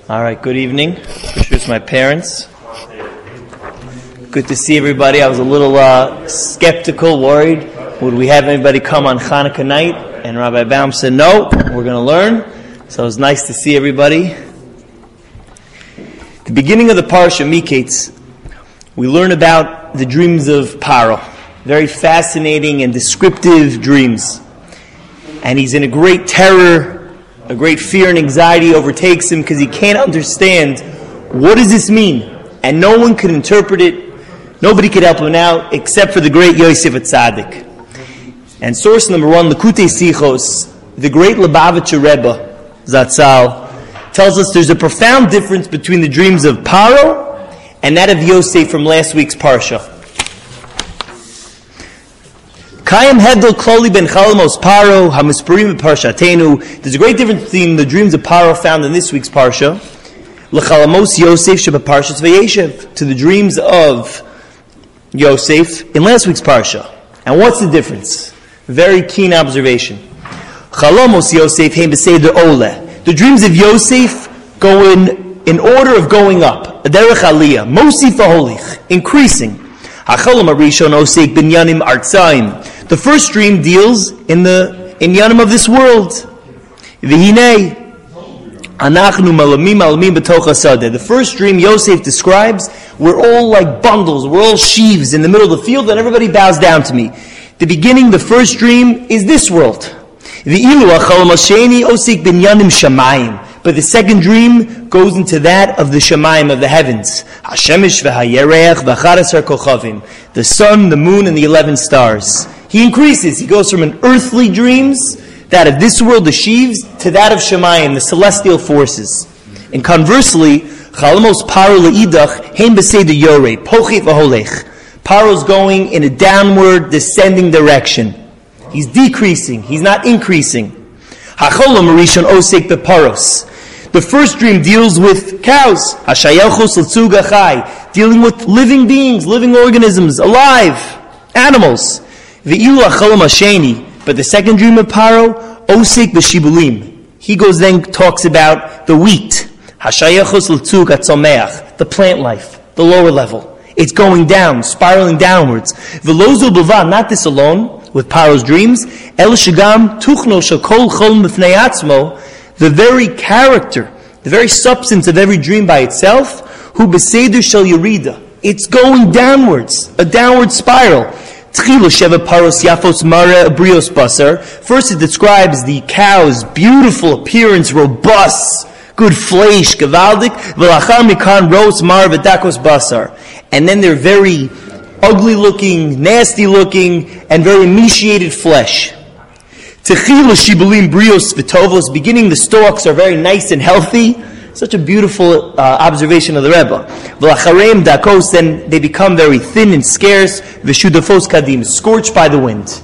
All right, good evening. It's my parents. Good to see everybody. I was a little skeptical, worried. Would we have anybody come on Hanukkah night? And Rabbi Baum said, no, we're going to learn. So it was nice to see everybody. The beginning of the Parsha, Miketz, we learn about the dreams of Paro. Very fascinating and descriptive dreams. And he's in a great terror. A great fear and anxiety overtakes him because he can't understand what does this mean. And no one could interpret it. Nobody could help him out except for the great Yosef Atzadik. And source number one, Likutei Sichos, the great Lubavitcher Rebbe, Zatzal, tells us there's a profound difference between the dreams of Paro and that of Yosef from last week's Parsha. Kayam Hedel Kloli ben Chalamos Paro Hamisparim Parshatenu. There's a great difference between the dreams of Paro found in this week's Parsha, L'Chalamos Yosef Sheba Parshas Vayeshev, to the dreams of Yosef in last week's Parsha. And what's the difference? Very keen observation. Chalamos Yosef Heim B'Seder Ole. The dreams of Yosef go in order of going up. Derech Aliyah, Mosif Aholich, increasing. Hachalam Arishon Osek Binyanim Artzaim. The first dream deals in the inyanim of this world. V'hinei anachnu malamim alamim b'toch hasadeh. The first dream Yosef describes, we're all like bundles, we're all sheaves in the middle of the field, and everybody bows down to me. The beginning, the first dream, is this world. V'ilu hachalam hasheni osek binyanim shamayim. But the second dream goes into that of the Shamayim, of the heavens. Hashemish v'hayereach v'charasar kochavim. The sun, the moon, and the 11 stars. He increases. He goes from an earthly dreams, that of this world, the sheaves, to that of Shamayim, the celestial forces. And conversely, Chalamos Paro le'idach heim b'seder yoreh pochit v'holech. Paro's going in a downward, descending direction. He's decreasing. He's not increasing. Hacholam Rishon osek beparos. The first dream deals with cows, hashayelchos l'tzug achai, dealing with living beings, living organisms, alive, animals. Ve'ilu hacholam hasheni. But the second dream of Paro, osek b'shibulim. He goes then talks about the wheat, hashayelchos l'tzug atzomeach, the plant life, the lower level. It's going down, spiraling downwards. Velozu b'van, not this alone. With Paro's dreams, El Shagam Tuchno Shakol Chol Mifnei Atzmo, the very character, the very substance of every dream by itself, Hu Beseder Shel Yerida. It's going downwards, a downward spiral. Tchilo Sheva Paros Yafos Mara Abrios Basar. First it describes the cow's beautiful appearance, robust, good flesh, gavaldik, V'lachar Mikan Ros Mara V'dakos Basar. And then they're very ugly looking, nasty looking, and very emaciated flesh. Techila shibulim brios v'tovos. Beginning, the stalks are very nice and healthy. Such a beautiful observation of the Rebbe. V'lachareim dakos, then they become very thin and scarce. V'shudafos kadim, scorched by the wind.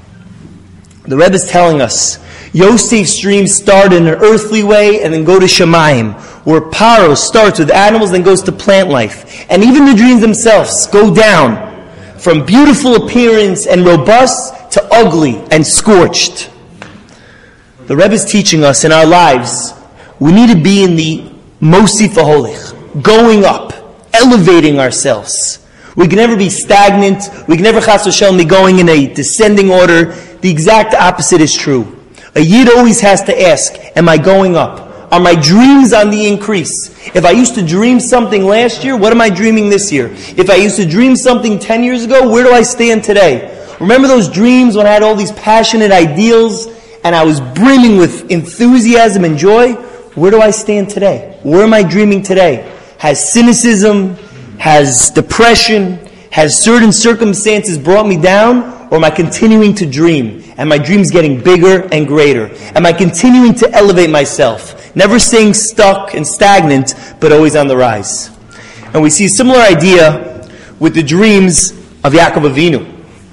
The Rebbe is telling us, Yosef's dreams start in an earthly way and then go to Shamayim, where Paro starts with animals and goes to plant life. And even the dreams themselves go down from beautiful appearance and robust to ugly and scorched. The Rebbe is teaching us in our lives, we need to be in the Mosif Aholich, going up, elevating ourselves. We can never be stagnant. We can never chas v'shalom be going in a descending order. The exact opposite is true. A yid always has to ask, am I going up? Are my dreams on the increase? If I used to dream something last year, what am I dreaming this year? If I used to dream something 10 years ago, where do I stand today? Remember those dreams when I had all these passionate ideals and I was brimming with enthusiasm and joy? Where do I stand today? Where am I dreaming today? Has cynicism, has depression, has certain circumstances brought me down? Or am I continuing to dream? And my dreams getting bigger and greater? Am I continuing to elevate myself? Never staying stuck and stagnant, but always on the rise. And we see a similar idea with the dreams of Yaakov Avinu.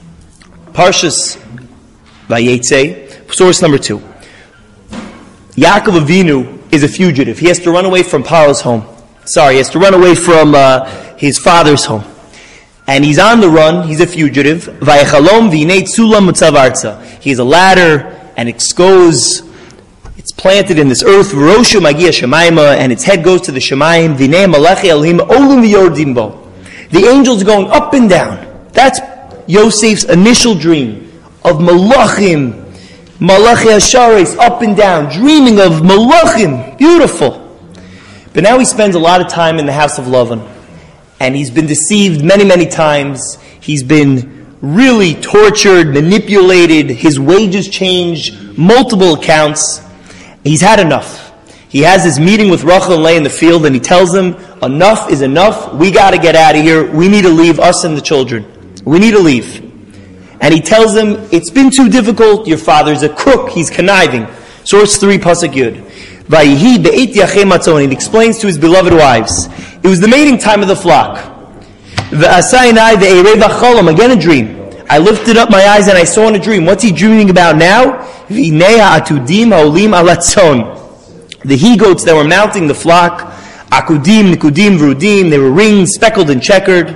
Parshas Vayetze, source number 2. Yaakov Avinu is a fugitive. He has to run away from Paro's home. He has to run away from his father's home. And he's on the run, he's a fugitive. Vayechalom v'inei tzulam mutzav arza. He has a ladder, and it goes It's planted in this earth, Roshu Magia Shemaima, and its head goes to the Shemaim. Vinei Malachi Elohim Olim V'yordim Bo. The angels going up and down. That's Yosef's initial dream of Malachim, Malachi Hasharis, up and down, dreaming of Malachim. Beautiful. But now he spends a lot of time in the house of Lavan, and he's been deceived many, many times. He's been really tortured, manipulated. His wages changed, multiple accounts. He's had enough. He has this meeting with Rachel and Leah in the field, and he tells them, enough is enough. We got to get out of here. We need to leave, us and the children. We need to leave. And he tells them, it's been too difficult. Your father's a crook. He's conniving. Source 3, Pasuk Yud. Vayihi be'et yachem matzon. He explains to his beloved wives. It was the mating time of the flock. V'asayinai ve'erei v'cholom. Again a dream. I lifted up my eyes and I saw in a dream. What's he dreaming about now? V'nei ha'atudim ha'olim alatzon. The he-goats that were mounting the flock. Akudim, nikudim, vrudim. They were ringed, speckled, and checkered.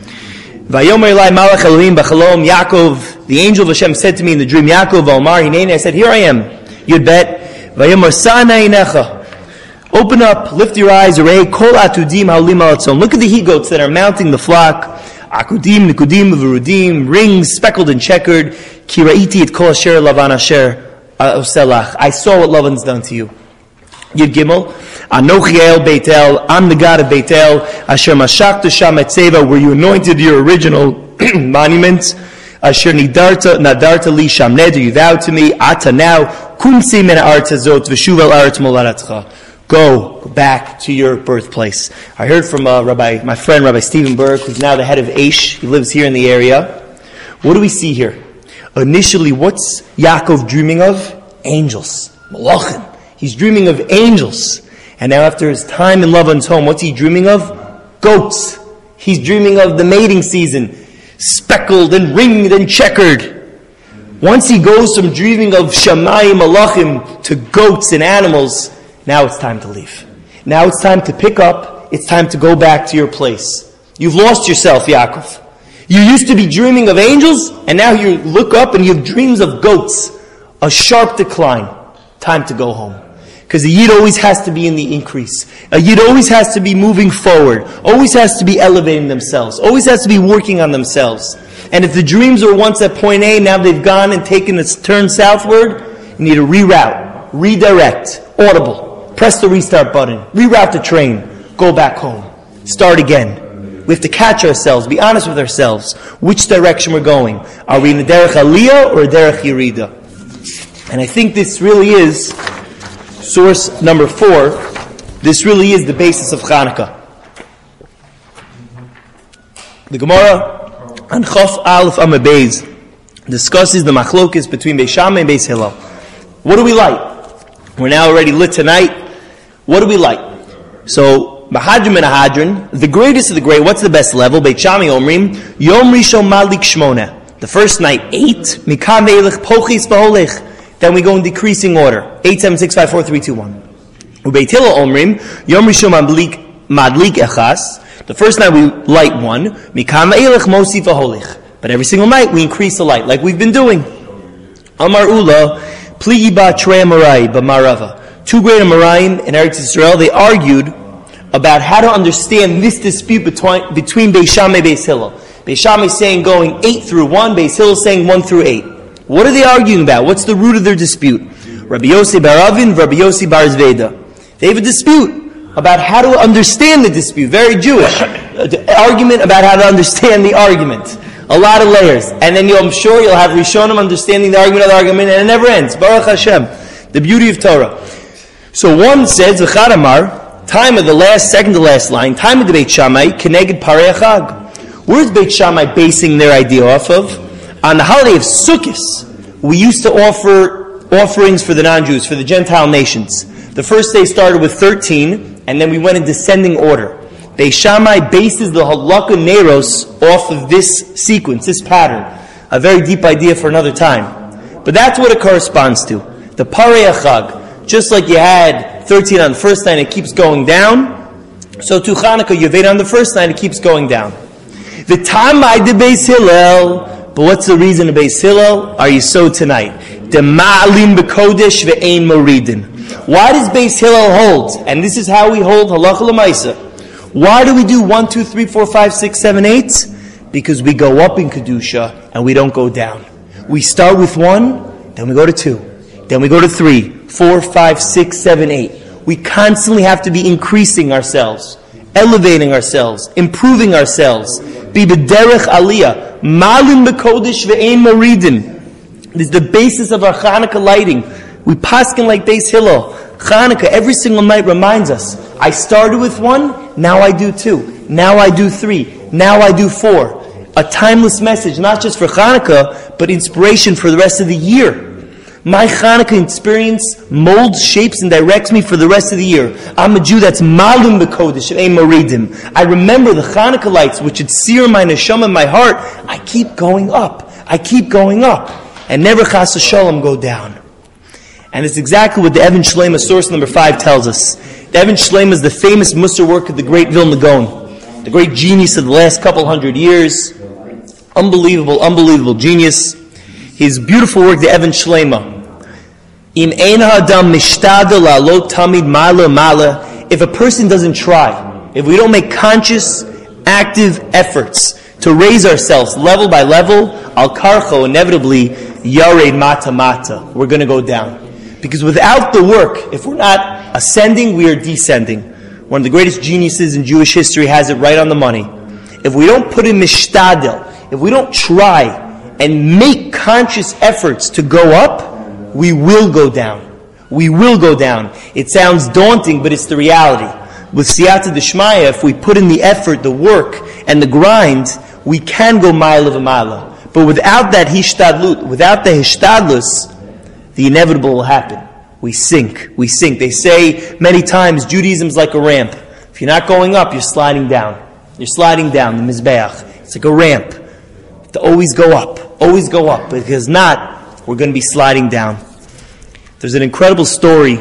Vayomer Elai Malach Elohim b'chalom Yaakov. The angel of Hashem said to me in the dream, Yaakov Omar Hineni. I said, here I am. You'd bet. Vayomer Sana Inecha. Open up, lift your eyes. Arei Kol Atudim Haolim Alatzon. Look at the he-goats that are mounting the flock. Akudim, Nikudim, V'rudim, rings, speckled and checkered. Kiraiti et Kol Asher Lavan Asher Oselach. I saw what Lavan's done to you. Yud Gimel. Anochi El Beitel, I'm the God of Beitel, Asher Mashachta Sham Etzeva, where you anointed your original monument, Asher Nadarta Li Sham Neder, you vowed to me, Ata now, Kumsi Min Ha'aretz Hazot, V'shuv El Aretz Moladatcha. Go back to your birthplace. I heard from my friend Rabbi Stephen Berg, who's now the head of Aish. He lives here in the area. What do we see here? Initially, what's Yaakov dreaming of? Angels. Malachim. He's dreaming of angels. And now after his time in Lavan's home, what's he dreaming of? Goats. He's dreaming of the mating season. Speckled and ringed and checkered. Once he goes from dreaming of Shamayim Malachim to goats and animals, now it's time to leave. Now it's time to pick up. It's time to go back to your place. You've lost yourself, Yaakov. You used to be dreaming of angels, and now you look up and you have dreams of goats. A sharp decline. Time to go home. Because a Yid always has to be in the increase. A Yid always has to be moving forward. Always has to be elevating themselves. Always has to be working on themselves. And if the dreams were once at point A, now they've gone and taken a turn southward, you need to reroute, redirect, audible, press the restart button, reroute the train, go back home, start again. We have to catch ourselves, be honest with ourselves, which direction we're going. Are we in the derech aliyah or derech yerida? And I think this really is source number 4. This really is the basis of Chanukah. The Gemara on Chaf Aleph Amud Beis discusses the machlokes between Beis Shammai and Beis Hillel. What do we light? We're now already lit tonight. What do we light? So, Mahadrim and Ahadrin, the greatest of the great, what's the best level? Beit Shammai Omrim, Yom Rishon Malik Shmona. The first night, 8, Mikam Ve'elech Pochis V'holech. Then we go in decreasing order. 8, 7, 6, 5, 4, 3, 2, 1. Ubeit Hillel Omrim, Yom Rishon Madlik Echas. The first night we light 1, Mikam Ve'elech Mosi V'holech. But every single night we increase the light, like we've been doing. Amar Ula, Pligi Ba Trei Amarai B'Marava. 2 great Amarayim in Eretz Yisrael, they argued about how to understand this dispute between Beis Shammai and Beis Hillel. Beis Shammai saying going 8 through 1, Beis Hillel saying 1 through 8. What are they arguing about? What's the root of their dispute? Rabbi Yossi Bar Avin, Rabbi Yossi Bar Zveda. They have a dispute about how to understand the dispute. Very Jewish. Argument about how to understand the argument. A lot of layers. And then I'm sure you'll have Rishonim understanding the argument of the argument, and it never ends. Baruch Hashem. The beauty of Torah. So one says, V'chad Amar, time of the last, second to last line, time of the Beit Shammai, Keneged Parei Chag. Where's Beit Shammai basing their idea off of? On the holiday of Sukkot, we used to offer offerings for the non-Jews, for the Gentile nations. The first day started with 13, and then we went in descending order. Beit Shammai bases the Halakha Neros off of this sequence, this pattern. A very deep idea for another time. But that's what it corresponds to. The Parei Chag. Just like you had 13 on the first night, it keeps going down. So to Chanukah, you have 8 on the first night, it keeps going down. The Tamai de Beis Hillel. But what's the reason of Beis Hillel? Are you so tonight? The Ma'alim B'Kodesh Ve'ein Moridin. Why does Beis Hillel hold? And this is how we hold halacha l'maisa. Why do we do 1, 2, 3, 4, 5, 6, 7, 8? Because we go up in Kedusha and we don't go down. We start with 1, then we go to 2, then we go to 3, 4, 5, 6, 7, 8. We constantly have to be increasing ourselves, elevating ourselves, improving ourselves. Be b'derech aliyah, malin b'kodesh ve'ein moridim. This is the basis of our Chanukah lighting. We paskin like Beis Hillel. Chanukah every single night reminds us, I started with 1, now I do 2, now I do 3, now I do 4. A timeless message, not just for Chanukah, but inspiration for the rest of the year. My Chanukah experience molds, shapes, and directs me for the rest of the year. I'm a Jew that's malum b'kodesh, ein moridim. I remember the Chanukah lights, which would sear my neshama, my heart. I keep going up. I keep going up. And never chas v'sholom go down. And it's exactly what the Even Shlema, source number 5, tells us. The Even Shlema is the famous Musar work of the great Vilna Gaon, the great genius of the last couple hundred years. Unbelievable genius. His beautiful work, the Even Shlema. Im ein ha'adam mishtadel la'alot tamid ma'ala. If a person doesn't try, if we don't make conscious, active efforts to raise ourselves level by level, al karcho, inevitably, yared mata mata. We're going to go down. Because without the work, if we're not ascending, we are descending. One of the greatest geniuses in Jewish history has it right on the money. If we don't put in mishtadel, if we don't try and make conscious efforts to go up, we will go down. We will go down. It sounds daunting, but it's the reality. With siyata d'shmaya, if we put in the effort, the work, and the grind, we can go mile of a mile. But without that hishtadlut, without the hishtadlus, the inevitable will happen. We sink. They say many times, Judaism is like a ramp. If you're not going up, you're sliding down. You're sliding down the mizbeach. It's like a ramp. You have to always go up, because not, we're going to be sliding down. There's an incredible story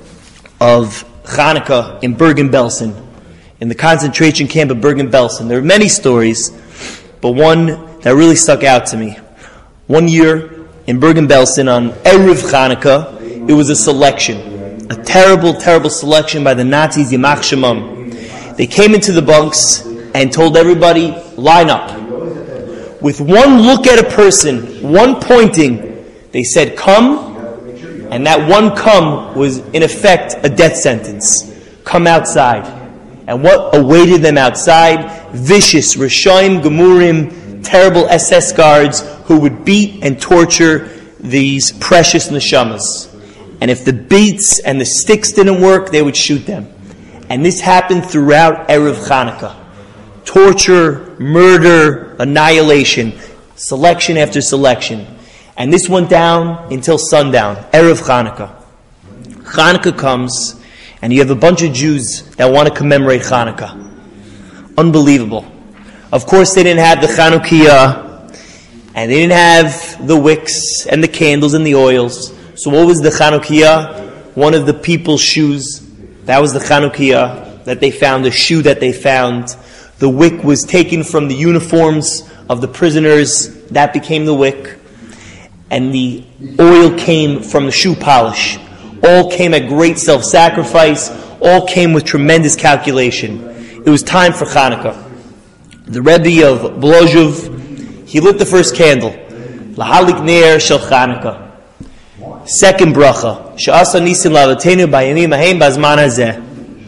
of Chanukah in Bergen-Belsen, in the concentration camp of Bergen-Belsen. There are many stories, but one that really stuck out to me. One year in Bergen-Belsen on Erev Chanukah, it was a selection, a terrible selection by the Nazis, Yamach Shemam. They came into the bunks and told everybody, line up. With one look at a person, one pointing, they said, come. And that one come was, in effect, a death sentence. Come outside. And what awaited them outside? Vicious, Rishoim, Gemurim, terrible SS guards who would beat and torture these precious neshamas. And if the beats and the sticks didn't work, they would shoot them. And this happened throughout Erev Chanukah. Torture, murder, annihilation, selection after selection. And this went down until sundown, Erev Chanukah. Chanukah comes, and you have a bunch of Jews that want to commemorate Chanukah. Unbelievable. Of course, they didn't have the Chanukiah, and they didn't have the wicks, and the candles, and the oils. So what was the Chanukiah? One of the people's shoes. That was the Chanukiah that they found, the shoe that they found. The wick was taken from the uniforms of the prisoners. That became the wick. And the oil came from the shoe polish. All came at great self-sacrifice. All came with tremendous calculation. It was time for Chanukah. The Rebbe of Blozhov, he lit the first candle. Lahalik ner shel Chanukah. Second bracha. She'asa nisim lavatenu bayamim ahem bazman hazeh.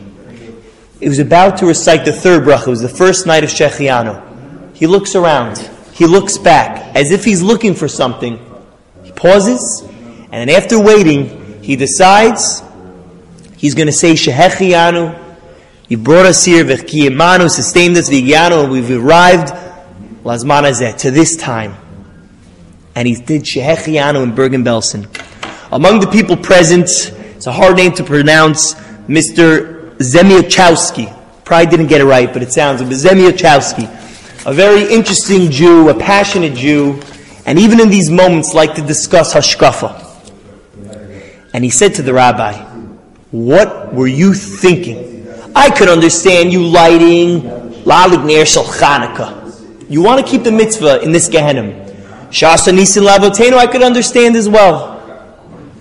It was about to recite the third bracha. It was the first night of Shechianu. He looks around. He looks back as if he's looking for something. Pauses, and then after waiting, he decides he's going to say Shehechianu. You brought us here, V'chkiyemanu, sustained us, V'gyanu, and we've arrived Lazman Hazeh, to this time. And he did Shehechianu in Bergen-Belsen. Among the people present, it's a hard name to pronounce, Mr. Zemiachowski. Probably didn't get it right, but it sounds like Zemiachowski. A very interesting Jew, a passionate Jew, and even in these moments like to discuss hashkafa. And he said to the rabbi, what were you thinking? I could understand you lighting Lalig Ner Shel Chanukah. You want to keep the mitzvah in this Gehenim. Shasa Nisin Lavotenu, I could understand as well.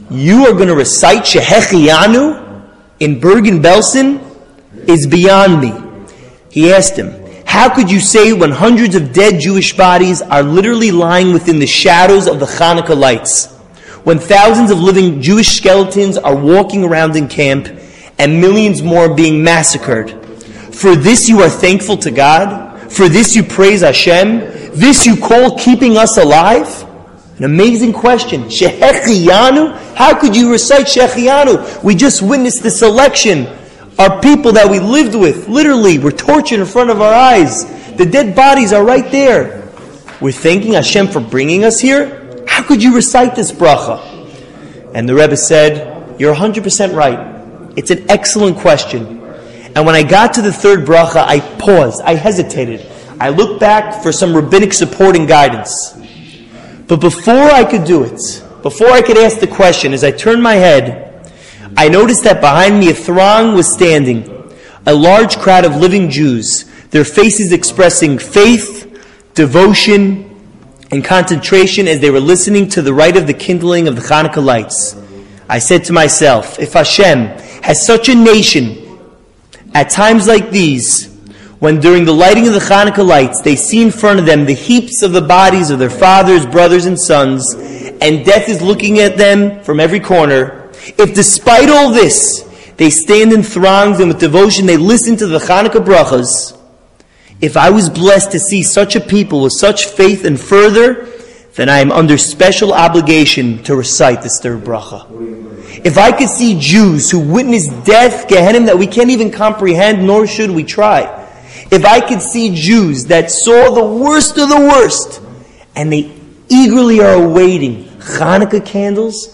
you are going to recite Shehecheyanu in Bergen-Belsen is beyond me. He asked him, how could you say when hundreds of dead Jewish bodies are literally lying within the shadows of the Hanukkah lights, when thousands of living Jewish skeletons are walking around in camp and millions more being massacred? For this you are thankful to God? For this you praise Hashem? This you call keeping us alive? An amazing question. Shehecheyanu? How could you recite Shehecheyanu? We just witnessed the selection. Our people that we lived with, literally, were tortured in front of our eyes. The dead bodies are right there. We're thanking Hashem for bringing us here? How could you recite this bracha? And the Rebbe said, you're 100% right. It's an excellent question. And when I got to the third bracha, I paused. I hesitated. I looked back for some rabbinic support and guidance. But before I could do it, before I could ask the question, as I turned my head, I noticed that behind me a throng was standing, a large crowd of living Jews, their faces expressing faith, devotion, and concentration as they were listening to the rite of the kindling of the Hanukkah lights. I said to myself, if Hashem has such a nation at times like these, when during the lighting of the Hanukkah lights they see in front of them the heaps of the bodies of their fathers, brothers, and sons, and death is looking at them from every corner, if despite all this they stand in throngs and with devotion they listen to the Hanukkah brachas, if I was blessed to see such a people with such faith and further, then I am under special obligation to recite this third bracha. If I could see Jews who witnessed death, Gehenna, that we can't even comprehend, nor should we try. If I could see Jews that saw the worst of the worst, and they eagerly are awaiting Hanukkah candles,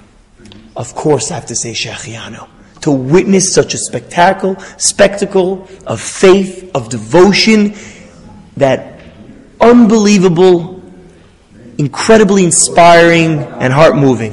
of course I have to say Shehecheyanu. To witness such a spectacle of faith, of devotion, that unbelievable, incredibly inspiring, and heart-moving.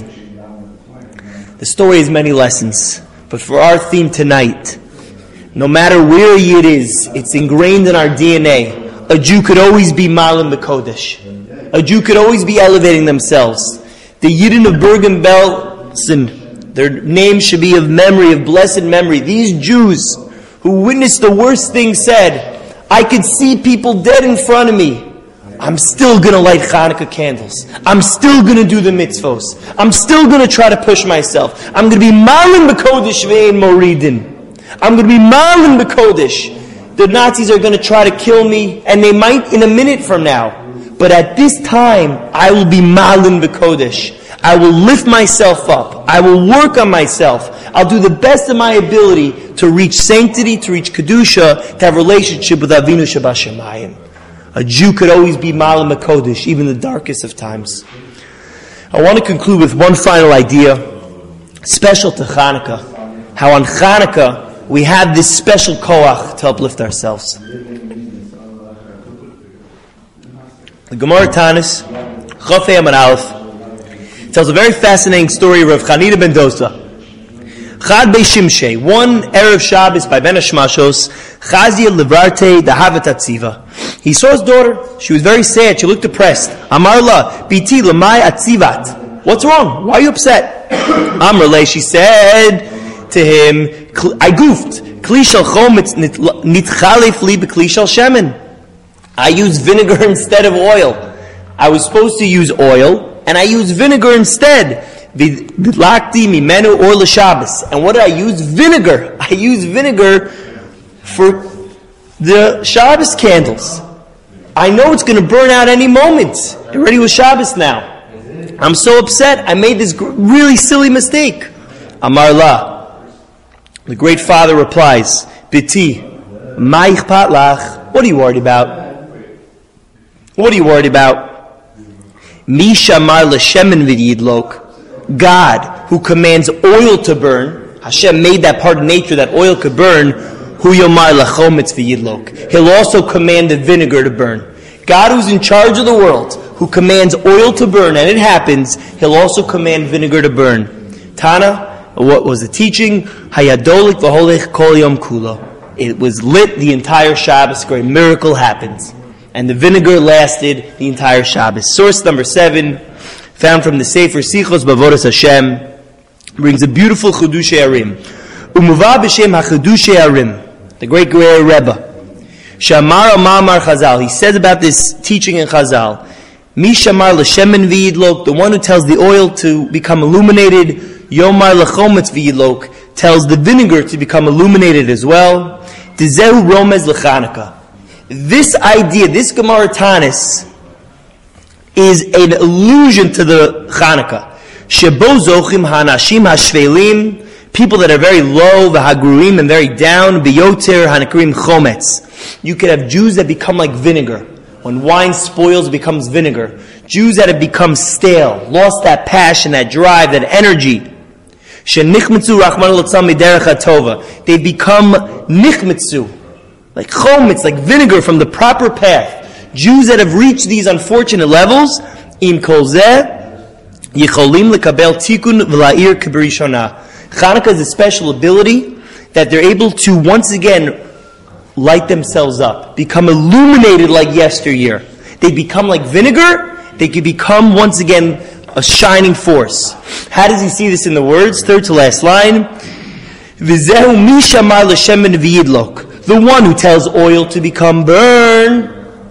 The story has many lessons, but for our theme tonight, no matter where Yid is, it's ingrained in our DNA. A Jew could always be Malim B'Kodesh. A Jew could always be elevating themselves. The Yidden of Bergen-Belsen, their name should be of memory, of blessed memory. These Jews who witnessed the worst thing said, I could see people dead in front of me. I'm still going to light Hanukkah candles. I'm still going to do the mitzvos. I'm still going to try to push myself. I'm going to be Malim B'Kodesh Ve'en Moridin. I'm going to be Malim B'Kodesh. The Nazis are going to try to kill me, and they might in a minute from now. But at this time, I will be Malim B'Kodesh. I will lift myself up. I will work on myself. I'll do the best of my ability to reach sanctity, to reach Kedusha, to have a relationship with Avinu Shebashamayim. A Jew could always be Malim B'Kodesh, even in the darkest of times. I want to conclude with one final idea, special to Hanukkah. How on Hanukkah, we have this special koach to uplift ourselves. The Gemara Tanis, Chafei Amud Aleph, tells a very fascinating story of Rav Chanina ben Dosa. Chad Bei Shimshei, one Erev Shabbos by Ben Hashmashos, Chazia Levrarte Dahavat Atziva. He saw his daughter. She was very sad. She looked depressed. Amar la, Biti Lamai Atzivat. What's wrong? Why are you upset? Amar le, she said to him, I goofed. Kli shel chom nitchalef li b'kli shel shemen. I used vinegar instead of oil. I was supposed to use oil, and I used vinegar instead. V'lakti mimenu or l'Shabbos. And what did I use? Vinegar. I used vinegar for the Shabbos candles. I know it's going to burn out any moment. It already was Shabbos now. I'm so upset. I made this really silly mistake. Amar la. The great father replies, Biti, ma ichpat lach. What are you worried about? What are you worried about? Mi shamar l'shemen v'yidlok. God, who commands oil to burn, Hashem made that part of nature that oil could burn, hu yomar l'chometz v'yidlok. He'll also command the vinegar to burn. God, who's in charge of the world, who commands oil to burn, and it happens, he'll also command vinegar to burn. Tana, what was the teaching? Hayadolik v'holech kol yom kulo. It was lit the entire Shabbos. A great miracle happens. And the vinegar lasted the entire Shabbos. Source number 7, found from the Sefer Sichos Bavodas Hashem. brings a beautiful Chiddushei Arim. Umuva b'shem HaChiddushei Arim, the great Rebbe. Shamar Ma'amar Chazal. He says about this teaching in Chazal, Mi Shamar l'shemen v'yidlok, the one who tells the oil to become illuminated, Yomar l'chometz v'yidlok, tells the vinegar to become illuminated as well. Tizehu romez l'Chanukah. This idea, this Gemara Tanis, is an allusion to the Chanukah. Shebo zochim hanashim hashvelim, people that are very low, v'hagruim, and very down, biyoter hanakrim chometz. You could have Jews that become like vinegar. When wine spoils, it becomes vinegar. Jews that have become stale, lost that passion, that drive, that energy. Shenichmetzu rachman l'tzam miderech hatova. They become nichmetzu, like chometz, like vinegar from the proper path. Jews that have reached these unfortunate levels, im kol zeh, yicholim lekabel tikun v'la'ir k'berishona. Chanukah is a special ability that they're able to once again light themselves up, become illuminated like yesteryear. They become like vinegar. They can become once again a shining force. How does he see this in the words? Third to last line. V'zehu mi shamar l'shemen v'yidlok. The one who tells oil to become burn.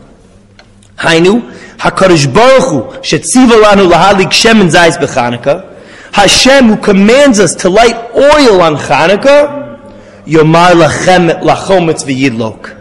Hainu, HaKadosh Baruch Hu, shetziva lanu lahadlik shemen zayis b'Chanukah. Hashem, who commands us to light oil on Chanukah, Yomar lachometz v'yidlok.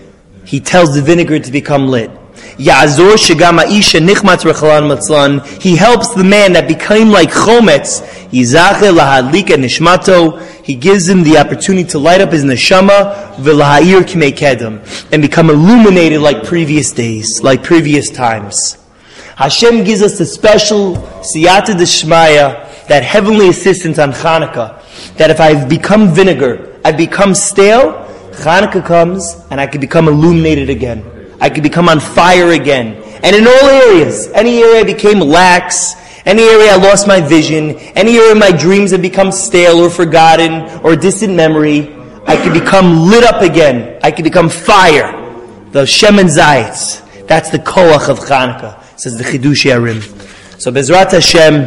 He tells the vinegar to become lit. Ya'azor shegam ha'isha nichmatz rechalan matzlan. He helps the man that became like chometz. Yizache lahadlik nishmato. He gives him the opportunity to light up his neshama v'laha'ir k'mei kedem, and become illuminated like previous days, like previous times. Hashem gives us the special siyata d'shmaya, that heavenly assistance on Chanukah, that if I've become vinegar, I've become stale, Chanukah comes and I can become illuminated again. I can become on fire again. And in all areas, any area I became lax, any area I lost my vision, any area my dreams have become stale or forgotten or distant memory, I can become lit up again. I can become fire. The Shemen Zayitz. That's the koach of Chanukah, says the Chiddushei Arim. So Bezrat Hashem,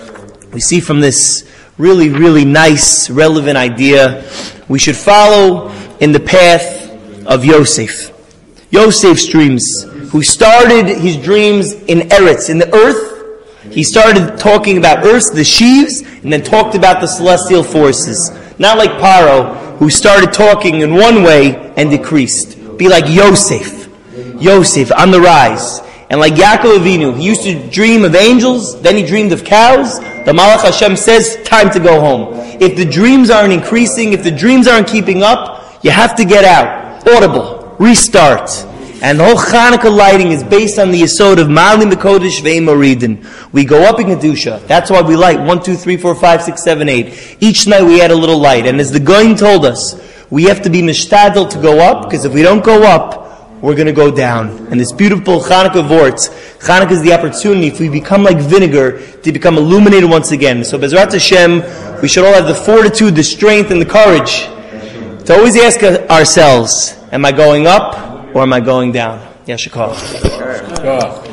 we see from this really, really nice, relevant idea, we should follow in the path of Yosef. Yosef's dreams, who started his dreams in Eretz, in the earth. He started talking about earth, the sheaves, and then talked about the celestial forces. Not like Paro, who started talking in one way and decreased. Be like Yosef. Yosef, on the rise. And like Yaakov Avinu, he used to dream of angels, then he dreamed of cows. The Malach Hashem says, time to go home. If the dreams aren't increasing, if the dreams aren't keeping up, you have to get out. Audible. Restart. And the whole Chanukah lighting is based on the yesod of Ma'alim B'Kodesh Ve'im Moridin. We go up in Kedusha. That's why we light 1, 2, 3, 4, 5, 6, 7, 8. Each night we add a little light. And as the Goyim told us, we have to be mishtadel to go up, because if we don't go up, we're going to go down. And this beautiful Chanukah vorts, Chanukah is the opportunity, if we become like vinegar, to become illuminated once again. So Bezrat Hashem, we should all have the fortitude, the strength, and the courage to always ask ourselves, am I going up or am I going down? Yashikah.